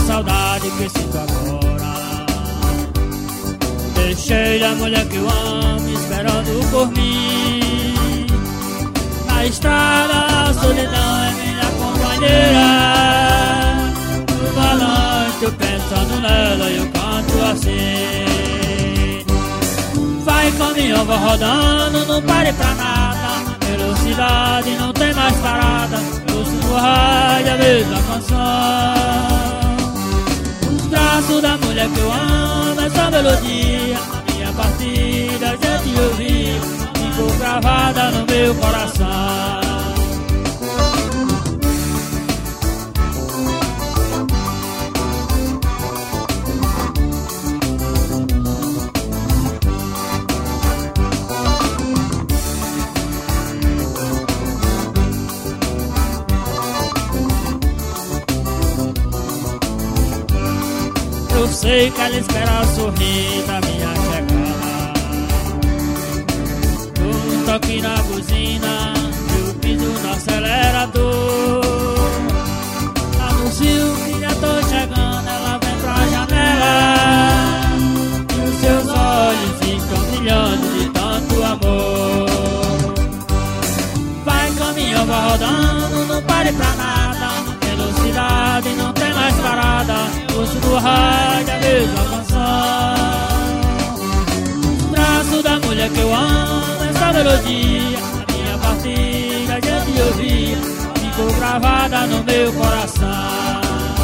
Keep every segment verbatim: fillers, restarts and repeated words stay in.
saudade que sinto agora. Deixei a mulher que eu amo esperando por mim. Na estrada a solidão é minha companheira. No volante eu pensando nela e eu canto assim. Vai caminhão, vai rodando, não pare pra nada. Velocidade não tem mais parada. Ouço no rádio a mesma canção. Os braços da mulher que eu amo, essa melodia, a minha partida, a gente ouvir, ficou gravada no meu coração. Eu sei que ela espera o sorrir da minha chegada. Um toque na buzina, eu piso no acelerador. Anuncio que já tô chegando, ela vem pra janela. E os seus olhos ficam brilhando de tanto amor. Vai caminhão, vai rodando, não pare pra nada. Velocidade não tem mais parada. Ouço no rádio a mesma canção. Os braços da mulher que eu amo, essa melodia, a minha partida, a gente ouvia, ficou gravada no meu coração.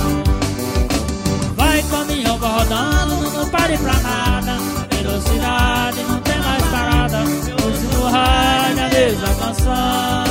Vai caminhão, vai rodando, não pare pra nada. Velocidade não tem mais parada. Ouço no rádio a mesma canção.